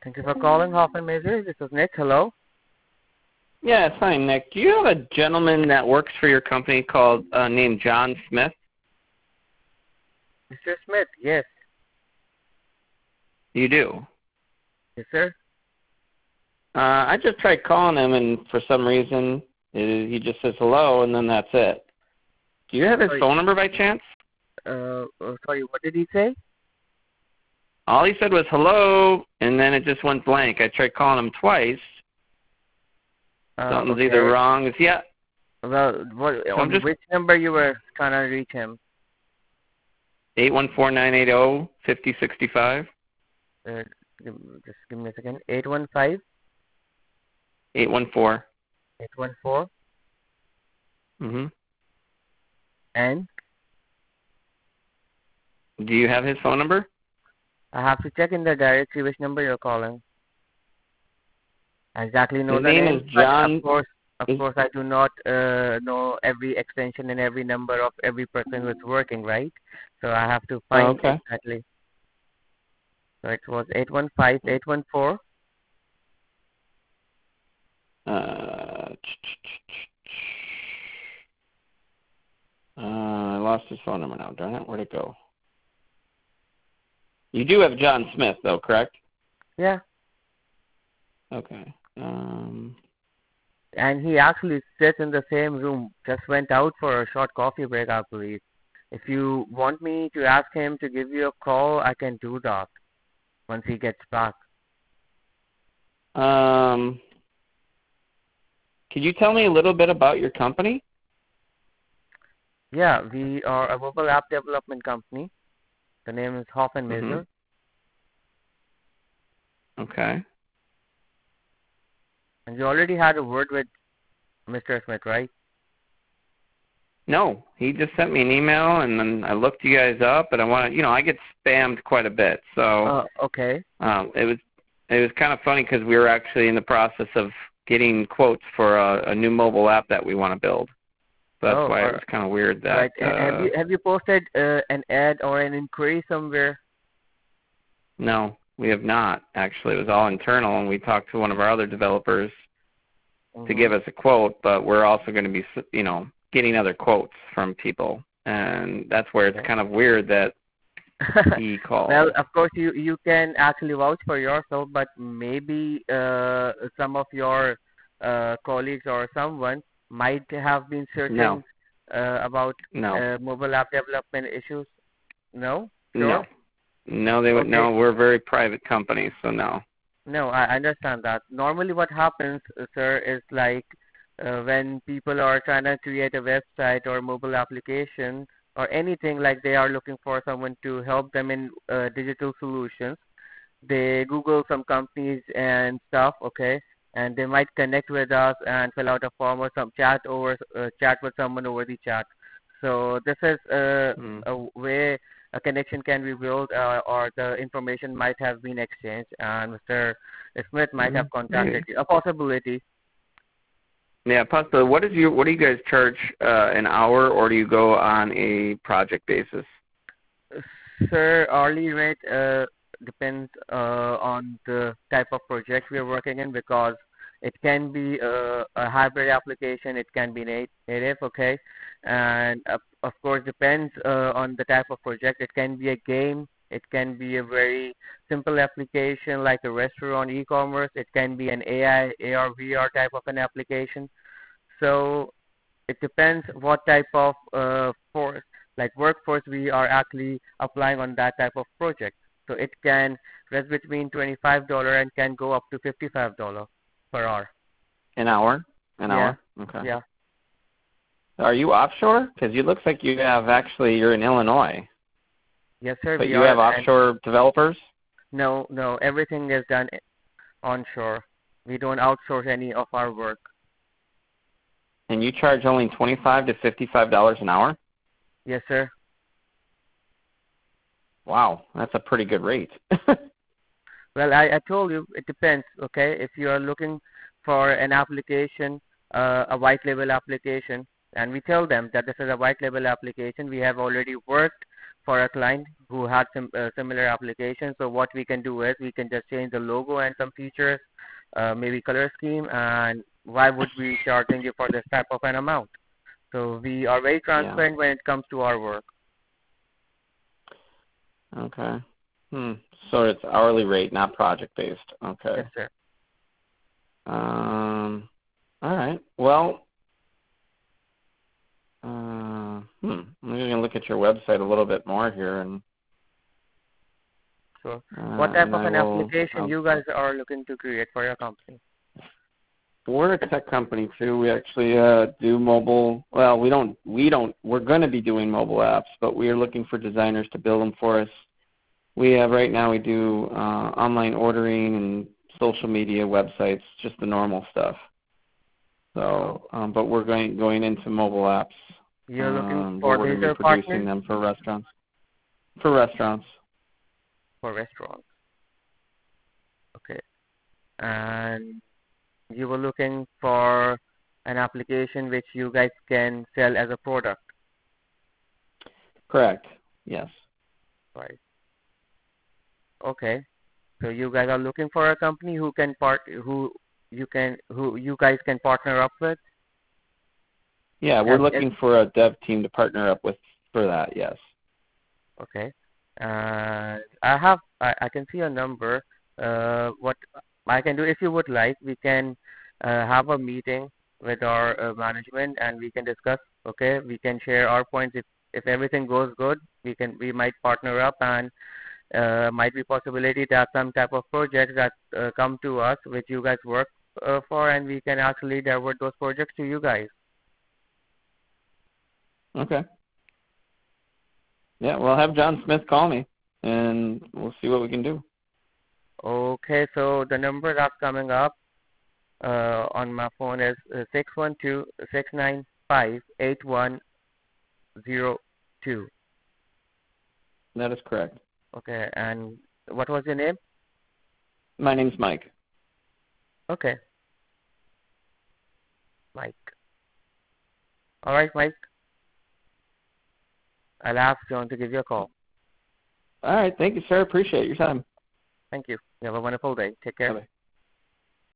Thank you for calling Hoffman Major. This is Nick. Hello. Yes, hi, Nick. Do you have a gentleman that works for your company called named John Smith? Mr. Smith, yes. You do. Yes, sir. I just tried calling him, and for some reason, he just says hello, and then that's it. Do you have his phone number by chance? Sorry, what did he say? All he said was hello, and then it just went blank. I tried calling him twice. Something's Okay. either wrong. Is he at? Well, which number you were trying to reach him? 814-980-5065. Just give me a second. 815? 814. 814? Mm-hmm. And? Do you have his phone number? I have to check in the directory which number you're calling. I exactly know His the name name, is John. Of course, I do not know every extension and every number of every person who's working, right? So I have to find exactly. So it was 815, 814. I lost his phone number now. Darn it, where'd it go? You do have John Smith, though, correct? Yeah. Okay. And he actually sits in the same room. Just went out for a short coffee break, I believe. If you want me to ask him to give you a call, I can do that once he gets back. Could you tell me a little bit about your company? Yeah, we are a mobile app development company. The name is Hoffman Major. Okay. And you already had a word with Mr. Smith, right? No, he just sent me an email, and then I looked you guys up, and I get spammed quite a bit, so. Okay. It was kind of funny because we were actually in the process of getting quotes for a new mobile app that we want to build. So that's why it was kind of weird that. Right. Have you posted an ad or an inquiry somewhere? No, we have not. Actually, it was all internal, and we talked to one of our other developers to give us a quote, but we're also going to be, getting other quotes from people, and that's where it's kind of weird that he called. Well, of course, you can actually vouch for yourself, but maybe some of your colleagues or someone might have been searching about mobile app development issues. No? Sure? No, they would. No, we're a very private company, so no. No, I understand that. Normally what happens, sir, is like when people are trying to create a website or mobile application or anything, like they are looking for someone to help them in digital solutions, they Google some companies and stuff, okay, and they might connect with us and fill out a form or some chat with someone over the chat. So this is a way a connection can be built, or the information might have been exchanged, and Mr. Smith might have contacted you. A possibility. Yeah, possibly. What do you guys charge an hour, or do you go on a project basis? Sir, hourly rate depends on the type of project we are working in, because it can be a hybrid application, it can be native, okay, and of course depends on the type of project. It can be a game, it can be a very simple application like a restaurant, e-commerce, it can be an AI, AR, VR type of an application. So it depends what type of workforce we are actually applying on that type of project. So it can range between $25 and can go up to $55 per hour. An hour? Hour? Okay. Yeah. Are you offshore? Because it looks like you're in Illinois. Yes, sir. But you have offshore developers? No, everything is done onshore. We don't outsource any of our work. And you charge only $25 to $55 an hour? Yes, sir. Wow, that's a pretty good rate. Well, I told you, it depends, okay? If you are looking for an application, a white label application, and we tell them that this is a white label application, we have already worked for a client who had similar applications. So what we can do is we can just change the logo and some features, maybe color scheme, and why would we charging you for this type of an amount? So we are very Yeah. transparent when it comes to our work. Okay. So it's hourly rate, not project based. Okay. Yes, sir. All right. Well, I'm going to look at your website a little bit more here, and So what type of I an will. application you guys are looking to create for your company? We're a tech company too. We actually do mobile. Well, we don't. We're going to be doing mobile apps, but we are looking for designers to build them for us. We have right now. We do online ordering and social media websites, just the normal stuff. So, but we're going into mobile apps. You're looking Where for we're going to major be producing partners them for restaurants. For restaurants. for restaurants. Okay. And you were looking for an application which you guys can sell as a product, Correct. Yes. right? Okay. So you guys are looking for a company who can who you guys can partner up with. Yeah, we're And looking for a dev team to partner up with for that. Yes. okay. I can see a number. What I can do, if you would like, we can have a meeting with our management and we can discuss. Okay, we can share our points. If everything goes good, we might partner up, and might be possibility that some type of projects that come to us which you guys work for, and we can actually divert those projects to you guys. Okay. Yeah, well, have John Smith call me, and we'll see what we can do. Okay, so the number that's coming up on my phone is 612-695-8102. That is correct. Okay, and what was your name? My name's Mike. Okay, Mike. All right, Mike. I'll ask John to give you a call. All right. Thank you, sir. Appreciate your time. Thank you. You have a wonderful day. Take care. Bye-bye.